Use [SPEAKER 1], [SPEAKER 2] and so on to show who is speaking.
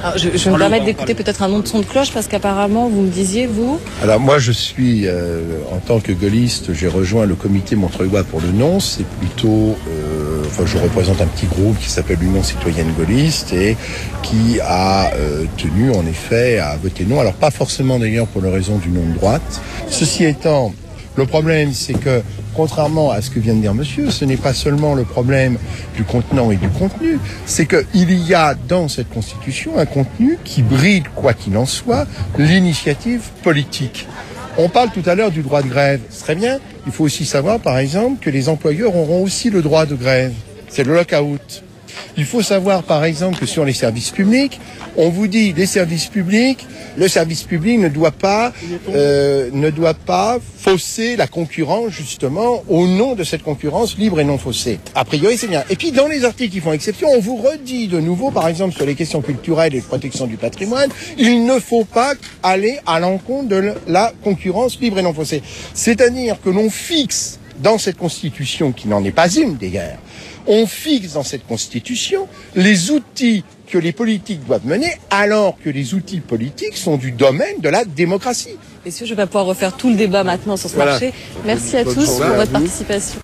[SPEAKER 1] Alors, je vais me permettre d'écouter peut-être un autre son de cloche parce qu'apparemment vous me disiez, vous...
[SPEAKER 2] Alors moi je suis, en tant que gaulliste, j'ai rejoint le comité montreuillois pour le non. C'est plutôt, je représente un petit groupe qui s'appelle l'Union citoyenne gaulliste et qui a tenu en effet à voter non. Alors pas forcément d'ailleurs pour la raison du non de droite. Ceci étant, le problème c'est que contrairement à ce que vient de dire monsieur, ce n'est pas seulement le problème du contenant et du contenu, c'est qu'il y a dans cette Constitution un contenu qui bride, quoi qu'il en soit, l'initiative politique. On parle tout à l'heure du droit de grève, c'est très bien. Il faut aussi savoir, par exemple, que les employeurs auront aussi le droit de grève. C'est le lock-out. Il faut savoir, par exemple, que sur les services publics, on vous dit, les services publics, le service public ne doit pas fausser la concurrence, justement, au nom de cette concurrence libre et non faussée. A priori, c'est bien. Et puis, dans les articles qui font exception, on vous redit de nouveau, par exemple, sur les questions culturelles et de protection du patrimoine, il ne faut pas aller à l'encontre de la concurrence libre et non faussée. C'est-à-dire que l'on fixe dans cette Constitution, qui n'en est pas une d'ailleurs, on fixe dans cette Constitution les outils que les politiques doivent mener, alors que les outils politiques sont du domaine de la démocratie.
[SPEAKER 1] Messieurs, je vais pas pouvoir refaire tout le débat maintenant sur ce marché. Merci à tous pour votre participation.